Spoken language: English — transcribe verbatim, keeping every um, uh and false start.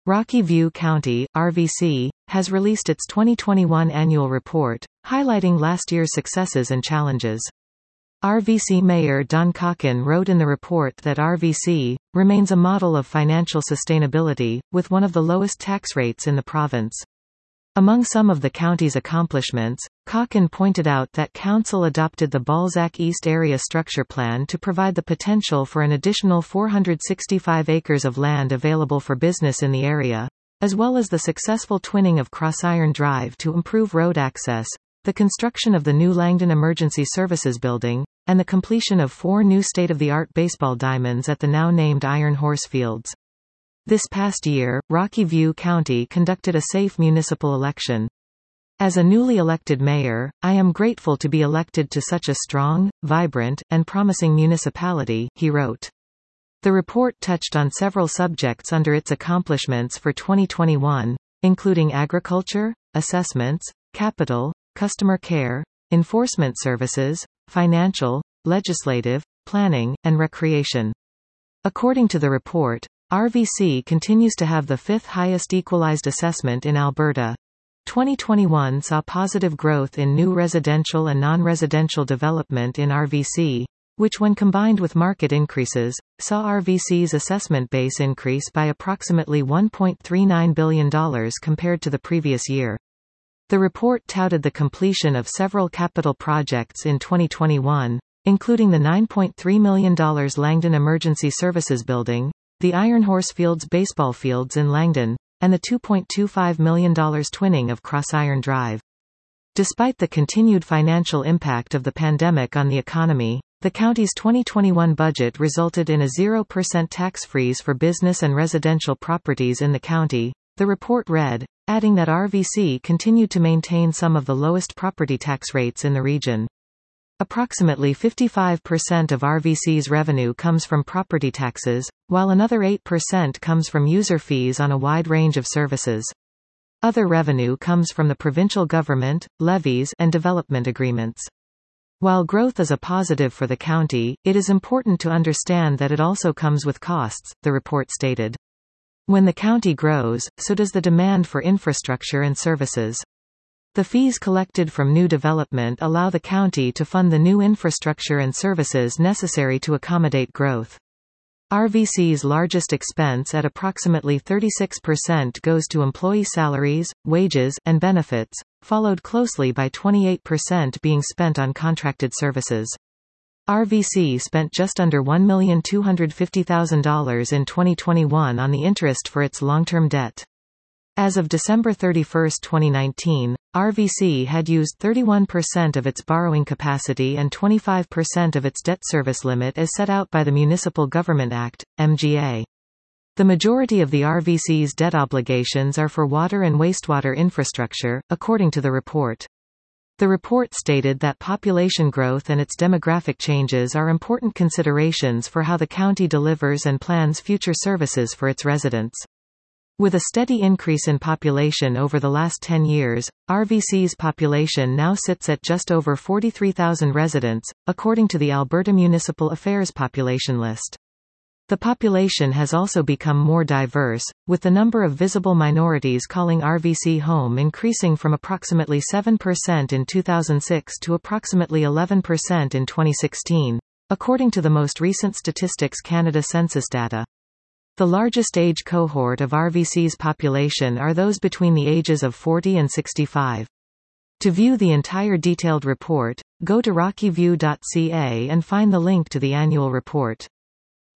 Rocky View County, R V C, has released its twenty twenty-one annual report, highlighting last year's successes and challenges. R V C Mayor Don Cocken wrote in the report that R V C remains a model of financial sustainability, with one of the lowest tax rates in the province. Among some of the county's accomplishments, Cocken pointed out that Council adopted the Balzac East Area Structure Plan to provide the potential for an additional four hundred sixty-five acres of land available for business in the area, as well as the successful twinning of Crossiron Drive to improve road access, the construction of the new Langdon Emergency Services Building, and the completion of four new state-of-the-art baseball diamonds at the now-named Iron Horse Fields. This past year, Rocky View County conducted a safe municipal election. As a newly elected mayor, I am grateful to be elected to such a strong, vibrant, and promising municipality, he wrote. The report touched on several subjects under its accomplishments for twenty twenty-one, including agriculture, assessments, capital, customer care, enforcement services, financial, legislative, planning, and recreation. According to the report, R V C continues to have the fifth highest equalized assessment in Alberta. twenty twenty-one saw positive growth in new residential and non-residential development in R V C, which when combined with market increases, saw R V C's assessment base increase by approximately one point three nine billion dollars compared to the previous year. The report touted the completion of several capital projects in twenty twenty-one, including the nine point three million dollars Langdon Emergency Services Building, the Iron Horse Fields baseball fields in Langdon, and the two point two five million dollars twinning of Crossiron Drive. Despite the continued financial impact of the pandemic on the economy, the county's twenty twenty-one budget resulted in a zero percent tax freeze for business and residential properties in the county, the report read, adding that R V C continued to maintain some of the lowest property tax rates in the region. Approximately fifty-five percent of R V C's revenue comes from property taxes, while another eight percent comes from user fees on a wide range of services. Other revenue comes from the provincial government, levies, and development agreements. While growth is a positive for the county, it is important to understand that it also comes with costs, the report stated. When the county grows, so does the demand for infrastructure and services. The fees collected from new development allow the county to fund the new infrastructure and services necessary to accommodate growth. R V C's largest expense at approximately thirty-six percent goes to employee salaries, wages, and benefits, followed closely by twenty-eight percent being spent on contracted services. R V C spent just under one million two hundred fifty thousand dollars in twenty twenty-one on the interest for its long-term debt. As of December thirty-first, twenty nineteen, R V C had used thirty-one percent of its borrowing capacity and twenty-five percent of its debt service limit as set out by the Municipal Government Act, M G A. The majority of the R V C's debt obligations are for water and wastewater infrastructure, according to the report. The report stated that population growth and its demographic changes are important considerations for how the county delivers and plans future services for its residents. With a steady increase in population over the last ten years, R V C's population now sits at just over forty-three thousand residents, according to the Alberta Municipal Affairs Population List. The population has also become more diverse, with the number of visible minorities calling R V C home increasing from approximately seven percent in two thousand six to approximately eleven percent in twenty sixteen, according to the most recent Statistics Canada census data. The largest age cohort of R V C's population are those between the ages of forty and sixty-five. To view the entire detailed report, go to rocky view dot c a and find the link to the annual report.